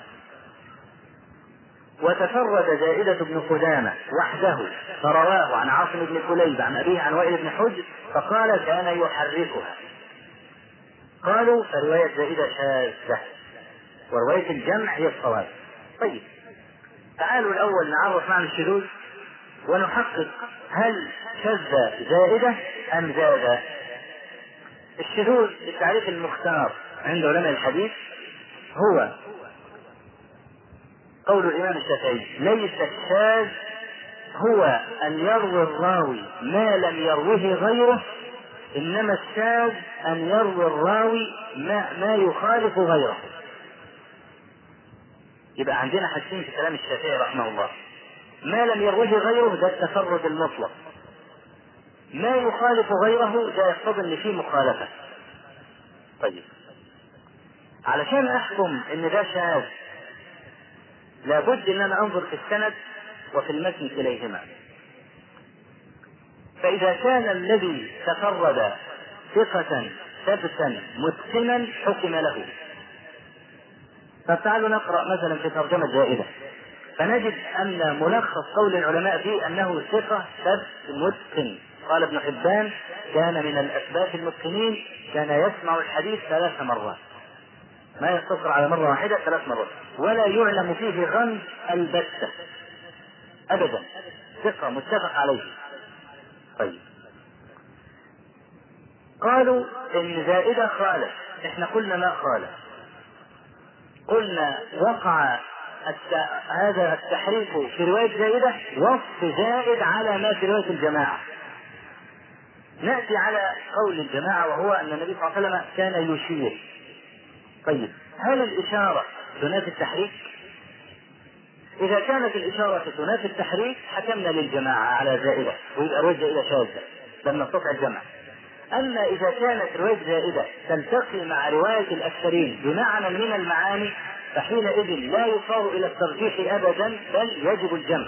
وتفرد زائدة بن قدامة وحده فرواه عن عاصم بن كليب عن أبيه عن وائل بن حجر فقال كان يحركها. قالوا فرواية زائدة شاذة ورواية الجمع هي الصواب. طيب تعالوا الأول نعرف معنى الشذوذ ونحقق هل شذ زائدة أم زاد. الشذوذ التعريف المختار عند علماء الحديث هو قول الإمام الشافعي ليس الشاذ هو أن يروي الراوي ما لم يروه غيره، إنما الشاذ أن يروي الراوي ما, ما يخالف غيره. يبقى عندنا حاجتين في كلام الشافعي رحمه الله: ما لم يروه غيره ده التفرد المطلق، ما يخالف غيره ده يقتضي ان فيه مخالفة. طيب علشان احكم ان ده شاذ لابد ان انا انظر في السند وفي المتن كليهما. فاذا كان الذي تفرد ثقة ثبتا متقنا حكم له. فتعالوا نقرأ مثلا في ترجمة زائدة فنجد أن ملخص قول العلماء فيه أنه ثقة ثبت متقن. قال ابن حبان كان من الأثبات المتقنين، كان يسمع الحديث ثلاث مرات، ما يقتصر على مرة واحدة، ثلاث مرات، ولا يعلم فيه غمز البتة أبدا، ثقة متفق عليه. طيب قالوا إن زائدة خالف، إحنا قلنا ما خالف، قلنا وقع الت... هذا التحريف في رواية زائدة وصف زائد على ما في رواية الجماعة. نأتي على قول الجماعة وهو أن النبي صلى الله عليه وسلم كان يشير. طيب هل الإشارة تنافي التحريف؟ إذا كانت الإشارة تنافي التحريف حكمنا للجماعة على زائدة ويبقى رواية زائدة شاذة لما نستطيع الجمع. أما إذا كانت رواية زائدة تلتقي مع رواية الأكثرين بمعنى من المعاني فحينئذ لا يصار إلى الترجيح أبدا بل يجب الجمع.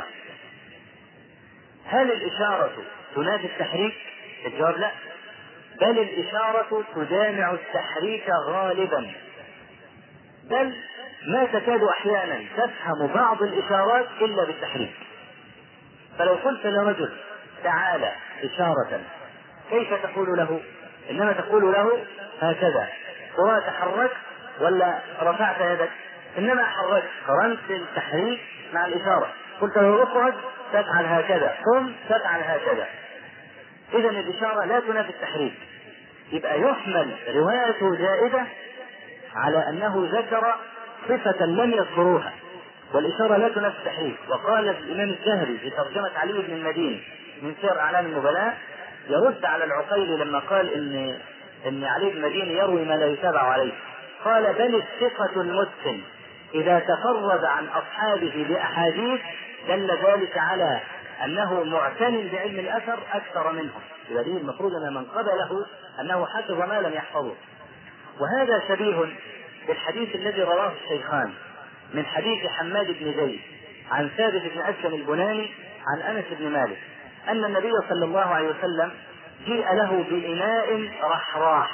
هل الإشارة تنافي التحريف؟ الجواب لا، بل الإشارة تجامع التحريف غالبا، بل ما تكاد أحيانا تفهم بعض الإشارات إلا بالتحريف. فلو قلت لرجل تعالى إشارة كيف تقول له؟ إنما تقول له هكذا، سواء تحرك ولا رفعت يدك، إنما حركت، قرنت التحريك مع الإشارة. قلت له اخرج تفعل هكذا، قم تفعل هكذا. إذن الإشارة لا تنافي التحريك. يبقى يحمل رواية زائدة على أنه ذكر صفة لم يذكروها، والإشارة لا تنافي التحريك. وقال الإمام الزهري في ترجمة علي بن المديني من سير أعلام النبلاء يرد على العقيلي لما قال إن إن علي بن المديني يروي ما لا يتابع عليه، قال بل الثقة المتقن إذا تفرد عن أصحابه بأحاديث دل ذلك على أنه معتن بعلم الأثر أكثر منهم، بدليل المفروض أن من قبله أنه حفظ ما لم يحفظه. وهذا شبيه بالحديث الذي رواه الشيخان من حديث حماد بن زيد عن ثابت بن أسلم البناني عن أنس بن مالك أن النبي صلى الله عليه وسلم جيء له بإناء رحراح.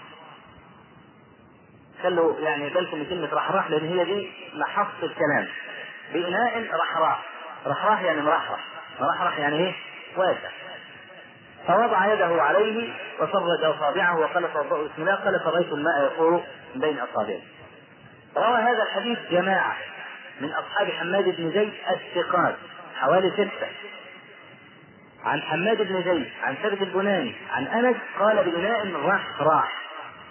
خلوا يعني بالكم من كلمة رحراح لأن هي دي محط الكلام. بإناء رحراح، رحراح يعني مرحرح، مرحرح يعني ايه؟ واسع. فوضع يده عليه وفرج أصابعه وقال توضأوا بسم الله، قال فرأيت الماء يفور من بين أصابعه. روى هذا الحديث جماعة من أصحاب حماد بن زيد الثقات حوالي ستة، عن حماد بن زيد عن ثابت البناني عن أنس قال بإناء رحراح.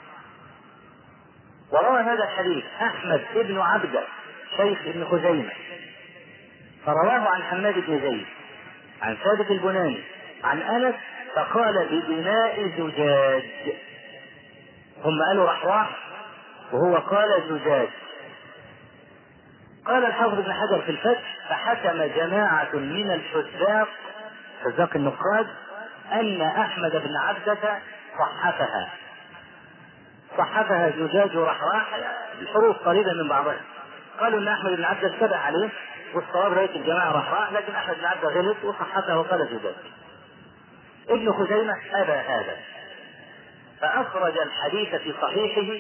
وروى هذا الحديث أحمد بن عبده شيخ ابن خزيمة فرواه عن حماد بن زيد عن ثابت البناني عن أنس فقال بإناء زجاج. هم قالوا رحراح وهو قال زجاج. قال الحافظ ابن حجر في الفتح فحكم جماعة من الحذاق حذاق النقاد أن أحمد بن عبدة صحفها صحفها زجاج رحراح الحروف قريبة من بعضها. قالوا ان احمد بن عبده اشتبه عليه والصواب رواية الجماعة رحراح، لكن احمد بن عبده غلط وصححه وقال في ذلك. ابن خزيمة ابى هذا فاخرج الحديث في صحيحه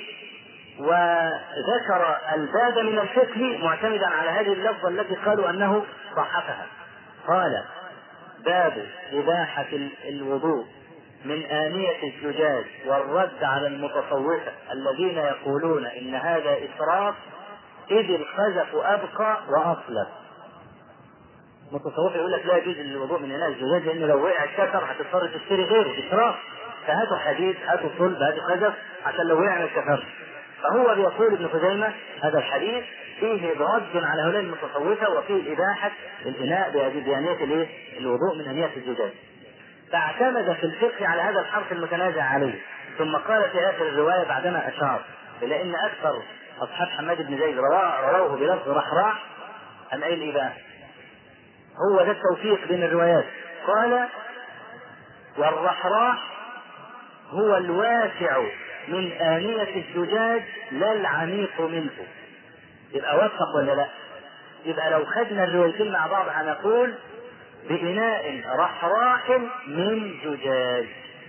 وذكر الباب من الفقه معتمدا على هذه اللفظة التي قالوا انه صححها. قال: باب إباحة الوضوء من آنية الزجاج والرد على المتصوفة الذين يقولون إن هذا إسراف إذ الخزف أبقى وأصلب. المتصوفة يقول لك لا يجوز الوضوء من آنية الزجاج لأنه لو وقع الشفر هتضطر تشتري غيره إسراف، فهاتوا حديد هاتوا صلب هاتوا خزف عشان لو وقع الشفر. فهو بيقول ابن خزيمة هذا الحديث فيه رد على هؤلاء المتصوفة وفيه إباحة الإناء بآنية الوضوء من آنية الزجاج. فاعتمد في الفقه على هذا الحرف المتنازع عليه، ثم قال في آخر الرواية بعدما أشار إلى أن أكثر أصحاب حماد بن زيد رواه بلفظ رحراح أم أي الإباحة. هو ده التوفيق بين الروايات. قال: والرحراح هو الواسع من آنية الزجاج لا العميق منه. يبقى وفق ولا لا؟ يبقى لو خدنا الروايتين مع بعض هنقول بإناء رحراح من زجاج.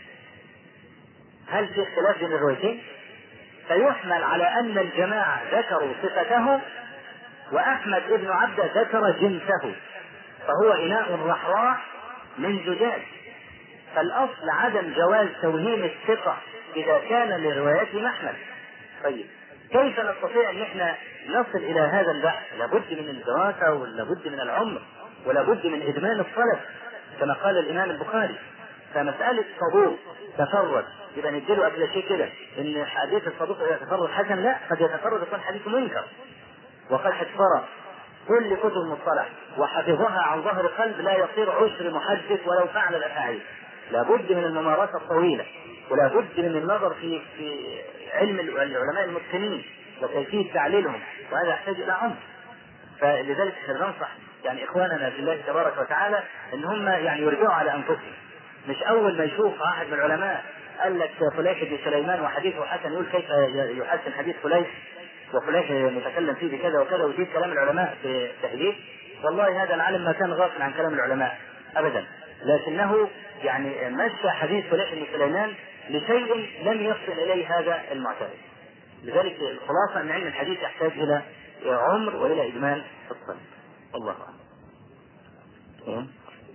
هل في اختلاف بين الروايتين؟ فيحمل على أن الجماعة ذكروا صفته وأحمد ابن عبده ذكر جنسه، فهو إناء رحراح من زجاج. فالأصل عدم جواز توهيم الثقة إذا كان للروايات محمل. طيب كيف نستطيع أن احنا نصل إلى هذا البحث؟ لابد من الدراسة ولابد من العمر ولابد من إدمان الصلف كما قال الإمام البخاري. فمسألة صدوق تفرد يبقى نديله قبل شيء كده إن حديث الصدوق إذا تفرد حسن، لا، قد يتفرد يكون حديث منكر. وقد حفظ كل كتب المصطلح وحفظها عن ظهر قلب لا يصير عشر محدث ولو فعل الأفاعيل. لابد من الممارسة الطويلة ولابد من النظر في في علم العلماء المتقنين وكيفية تعليلهم، وهذا يحتاج إلى عمر. فلذلك ننصح يعني إخواننا في الله تبارك وتعالى إن هم يعني يرجعوا على أنفسهم، مش أول ما يشوف واحد من العلماء قال لك فليح بن سليمان وحديثه حسن يقول كيف يحسن حديث فليح وفليح متكلم فيه بكذا وكذا ويجيب كلام العلماء في التحديث. والله هذا العالم ما كان غافل عن كلام العلماء أبدا، لكنه يعني مشى حديث فليح بن سليمان لشيء لم يصل إليه هذا المعترف. لذلك الخلاصة أن علم الحديث يحتاج إلى عمر وإلى إدمان الصلاة. الله أعلم.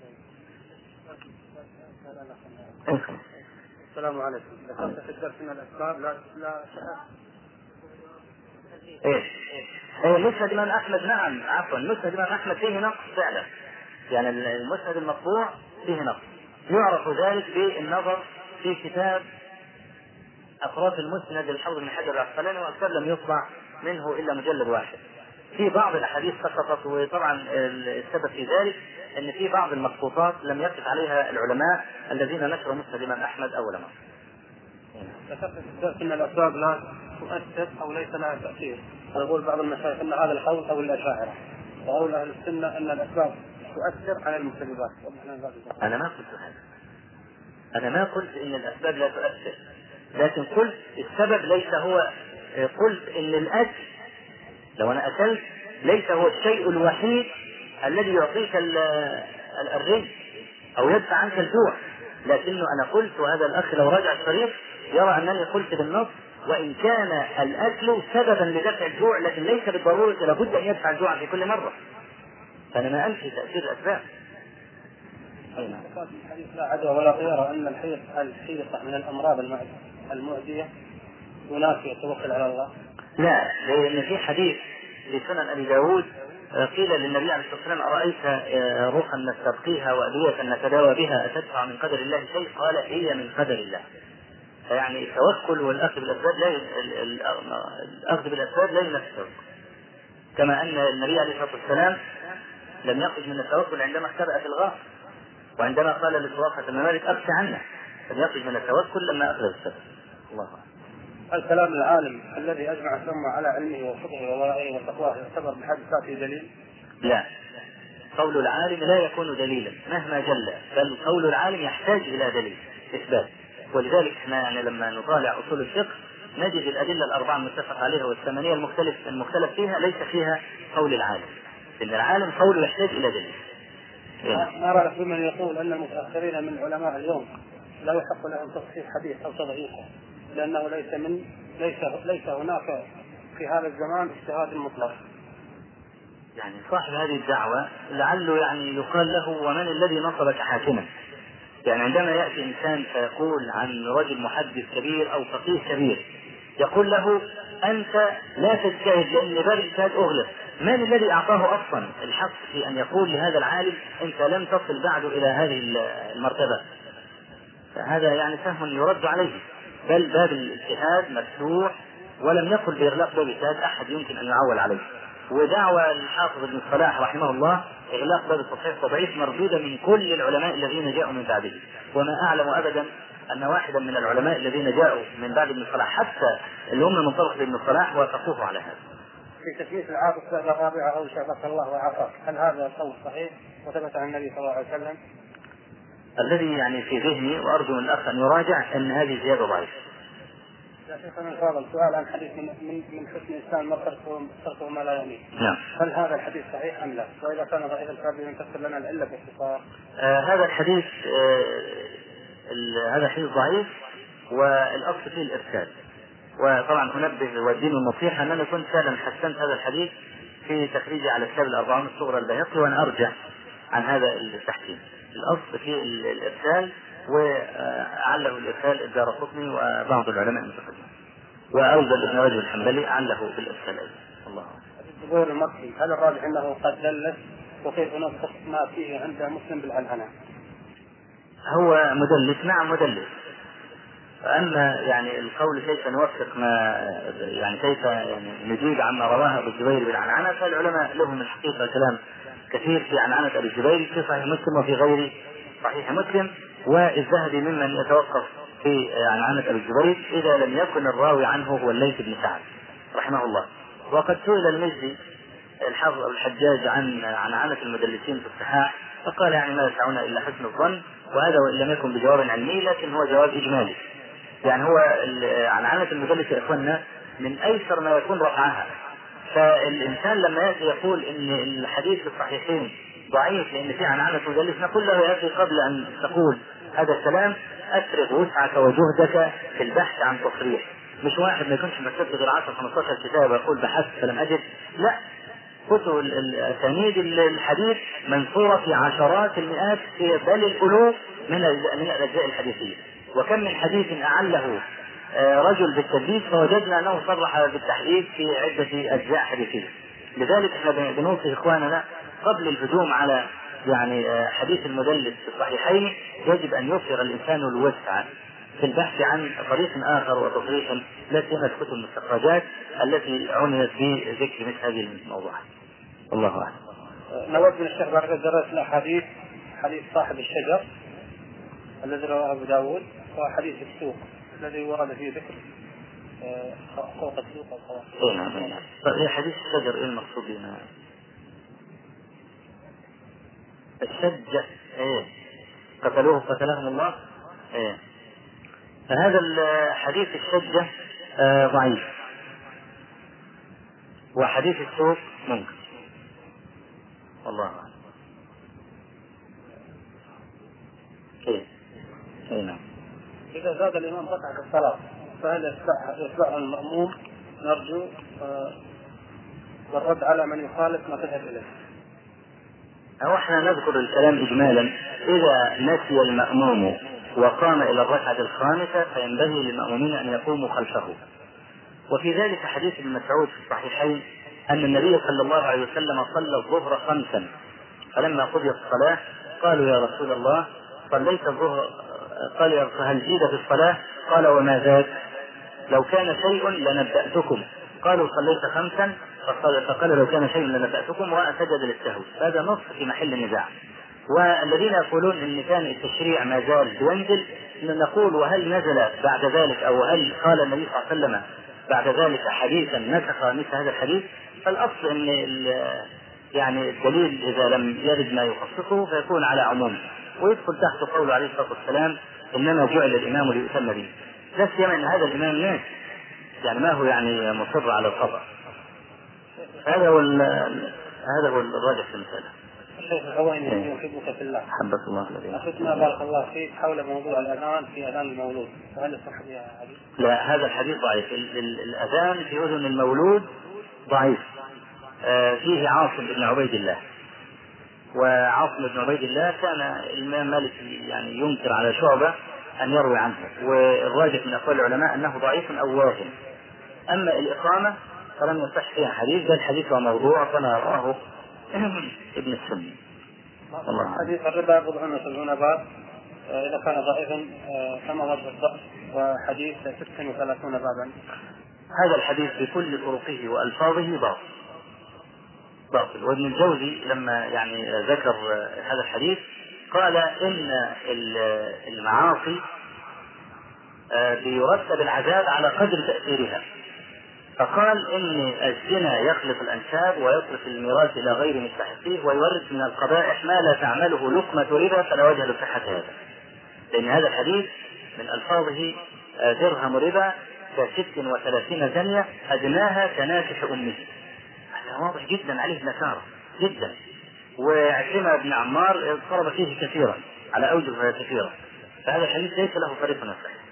السلام عليكم. ذكرت في الدرس من الأسباب لا لا إيه إيه مسند الإمام أحمد. نعم عفوا مسند الإمام أحمد فيه نقص فعلا، يعني المسند المطبوع فيه نقص يعرف ذلك بالنظر في كتاب أطراف المسند للحافظ بن حجر العسقلاني، وأكثر لم يطبع منه إلا مجلد واحد. في بعض الأحاديث سقطت، وطبعا السبب في ذلك أن في بعض المخطوطات لم يقف عليها العلماء الذين نشروا مسند الإمام أحمد أول مرة. ذكرت في الدرس أن الأسباب لا تؤثر أو ليس لها تأثير، ويقول بعض المشايخ أن هذا القول أو الأشاعرة، وقول أهل السنة أن الأسباب تؤثر على المسببات. أنا ما قلت هذا، أنا ما قلت إن الأسباب لا تؤثر، لكن قلت السبب ليس هو، قلت إن الأكل لو أنا أكلت ليس هو الشيء الوحيد الذي يعطيك الرزق أو يدفع عنك الجوع، لكنه أنا قلت، وهذا الأخ لو رجع الشريف يرى أنني قلت بالنص وإن كان الأكل سببا لدفع الجوع لكن ليس بالضرورة لابد أن يدفع الجوع في كل مرة، فأنا ما أنفي تأثير الأسباب. الحديث لا عدوى ولا غيره أن الحيطة من الأمراض المعدية ينافي التوكل على الله. لا، لأن في حديث في سنن أبي داود قيل للنبي عليه الصلاة والسلام أرأيت روحا نستبقيها وأدوية نتداوى بها أتدفع من قدر الله شيء؟ قال هي من قدر الله. فيعني التوكل والأخذ بالأسباب لا الأخذ بالأسباب لا ينافي التوكل، كما أن النبي عليه الصلاة والسلام لم يخرج من التوكل عندما اختبأ في الغار، وعندما قال لسراقة بن مالك أبكي عنه لم يخرج من التوكل لما أخذ السبب. الله أعلم. الكلام العالم الذي أجمع الأمة على علمه وفقهه وورائه وتقواه يعتبر بحد ذاته دليل؟ لا، قول العالم لا يكون دليلا مهما جل، بل قول العالم يحتاج إلى دليل إثبات. ولذلك احنا يعني لما نطالع أصول الفقه نجد الأدلة الأربعة المتفق عليها والثمانية المختلف المختلف فيها ليس فيها قول العالم، لأن العالم قوله يحتاج إلى دليل. ما رأيك بمن يقول أن المتأخرين من علماء اليوم لا يحق لهم تصحيح حديث أو تضعيفه لأنه ليس من ليس ليس هناك في هذا الزمان اجتهاد مطلق؟ يعني صاحب هذه الدعوة لعله يعني يقال له ومن الذي نصبك حاكما؟ يعني عندما يأتي إنسان فيقول عن رجل محدث كبير أو فقيه كبير يقول له أنت لا تجتهد لأن باب الاجتهاد أغلق، من الذي أعطاه أصلا الحق في أن يقول لهذا العالم أنت لم تصل بعد إلى هذه المرتبة؟ فهذا يعني فهم يرد عليه، بل باب الاجتهاد مفتوح ولم يقل بإغلاق باب الاجتهاد أحد يمكن أن يعول عليه. ودعوى الحافظ ابن الصلاح رحمه الله إغلاق باب التصحيح والتضعيف مردودة من كل العلماء الذين جاءوا من بعده، وما أعلم أبدا أن واحدا من العلماء الذين جاءوا من بعد ابن الصلاح حتى اللي هم من طبقة ابن الصلاح وافقوه على هذا. في تثبيت العاطف الدرجة الرابعة أو شافك الله وعافاك، هل هذا القول صحيح وثبت عن النبي صلى الله عليه وسلم؟ الذي يعني في ذهني وأرجو من الأخ أن يراجع أن هذه زيادة ضعيفة. يا شيخنا الفاضل سؤال عن حديث من من, من حسن الإسلام ما تركه ما لا يعني. نعم. هل هذا الحديث صحيح أم لا؟ وإذا كان ضعيفا فبمن تفسر لنا العلة باختصار. آه هذا الحديث آه هذا الحديث ضعيف والأصل فيه الإرسال. وطبعا أنبه والدين النصيحة أن أنا كنت فعلا حسنت هذا الحديث في تخريجي على كتاب الأربعون الصغرى البيهقي وأنا أرجع عن هذا التحكيم. الأصل فيه الإرسال وعله الإرسال الدارقطني وبعض العلماء المتقدمين، وأوزل ابن رجب الحنبلي عله بالإرسال أيضا. الله الزبير المكي هل الراجح أنه قد دلس وكيف نضبط ما فيه عند مسلم بالعنعنة؟ هو مدلس، نعم مدلس. أما يعني القول كيف نوفق ما يعني كيف يعني نجيب عما رواه أبو الزبير بالعنعنة، فالعلماء لهم الحقيقة كلام كثير في عنعنة أبي الزبير في صحيح مسلم وفي غير صحيح مسلم، والذهبي ممن يتوقف في عنعنة أبي الزبير إذا لم يكن الراوي عنه هو الليث بن سعد رحمه الله. وقد سئل المجدي الحافظ أبو الحجاج عن عنعنة المدلسين في الصحاح فقال يعني ما يسعون إلا حسن الظن، وهذا وإن لم يكن بجواب علمي لكن هو جواب إجمالي. يعني هو عنعنة المدلس يا إخواننا من أيسر ما يكون رفعها. فالإنسان لما يأتي يقول إن الحديث في الصحيحين ضعيف لأن في عنعنة مدلس نقول له يا أخي قبل أن تقول هذا الكلام أفرغ وسعك وجهدك في البحث عن تصريح. مش واحد ما يكونش مكتوب غير عشرة خمسة عشر كتاب ويقول بحثت فلم أجد، لا، كتب الأسانيد الحديث منصورة في عشرات المئات بل الألوف من من الأجزاء الحديثية. وكم من حديث أعله رجل بالتدليس فوجدنا أنه صرح بالتحديث في عدة أجزاء حديثية. لذلك احنا بنوصي إخواننا قبل الهجوم على يعني حديث المدلس في الصحيحين يجب أن يفرغ الإنسان الوسع في البحث عن طريق آخر وتصريح لا سيما الكتب المستخرجات التي عنيت بذكر مثل هذه الموضوعات. الله أعلم. نود من الشيخ بارك درس الأحاديث حديث صاحب الشجر الذي رواه أبو داود وحديث السوق الذي ورد فيه ذكر فوق السوق أو نعم نعم. طيب حديث الشجر إيه المقصود هنا؟ الشجة إيه قتلوه قتلهم الله إيه. فهذا الحديث الشجة آه ضعيف، وحديث السوق ممكن. والله أعلم. إيه إيه نعم. إذا زاد الإمام ركعة الصلاة فهل يتبعه المأموم؟ نرجو آه والرد على من يخالف ما تذهب إليه. أو احنا نذكر الكلام إجمالا. إذا نسي المأموم وقام إلى الركعة الخامسة فينبغي للمأمومين أن يقوموا خلفه. وفي ذلك حديث ابن مسعود في الصحيحين أن النبي صلى الله عليه وسلم صلى الظهر خمسا فلما قضيت الصلاة قالوا يا رسول الله صليت الظهر، قال فهل زيد في الصلاة؟ قال وما ذاك؟ لو كان شيء لنبأتكم. قالوا صليت خمسا فقال لو كان شيء لنبأتكم وسجد للسهو. هذا نص في محل نزاع. والذين يقولون ان كان التشريع ما زال ينزل نقول وهل نزل بعد ذلك او هل قال النبي صلى الله عليه وسلم بعد ذلك حديثا نسخ مثل هذا الحديث؟ فالاصل ان يعني الدليل اذا لم يرد ما يخصصه فيكون على عموم ويدخل تحت قول عليه الصلاه والسلام انما جعل الامام ليؤتم به. لا سيما ان هذا الامام ناس يعني ما هو يعني مصر على الخطأ. هذا هو هذا هو الراجح في المسألة. الشيخ الحويني يحبك في الله. حبك الله الذي. أخذنا بارك الله فيك حول موضوع الأذان في أذان المولود، فهل يصح بها حديث؟ لا، هذا الحديث ضعيف. الأذان في أذن المولود ضعيف. آه فيه عاصم بن عبيد الله، وعاصم بن عبيد الله كان الإمام مالك يعني ينكر على شعبة أن يروي عنه، والراجح من أقوال العلماء أنه ضعيف أو واهم. أما الإقامة فلم يصح فيها حديث، بل حديث موضوع كما رواه ابن السني. حديث الربا بضع وسبعون باب إذا كان ضعيفا كما وجه الضعف، وحديث ست وثلاثون بابا. هذا الحديث بكل طرقه وألفاظه باطل باطل. وابن الجوزي لما يعني ذكر هذا الحديث قال إن المعاصي بيرتب العذاب على قدر تأثيرها، فقال إن الزنا يخلق الأنساب ويصرف الميراث إلى غير مستحقيه ويورث من القبائح ما لا تعمله لقمة ربا فلا وجه لصحة هذا، لأن هذا الحديث من ألفاظه درهم ربا كست وثلاثين زنية أدناها كناكح أمه. هذا واضح جدا عليه نكارة جدا. وعكرمة بن عمار اضطرب فيه كثيرا على أوجه كثيرة، فهذا الحديث ليس له طريق نصح.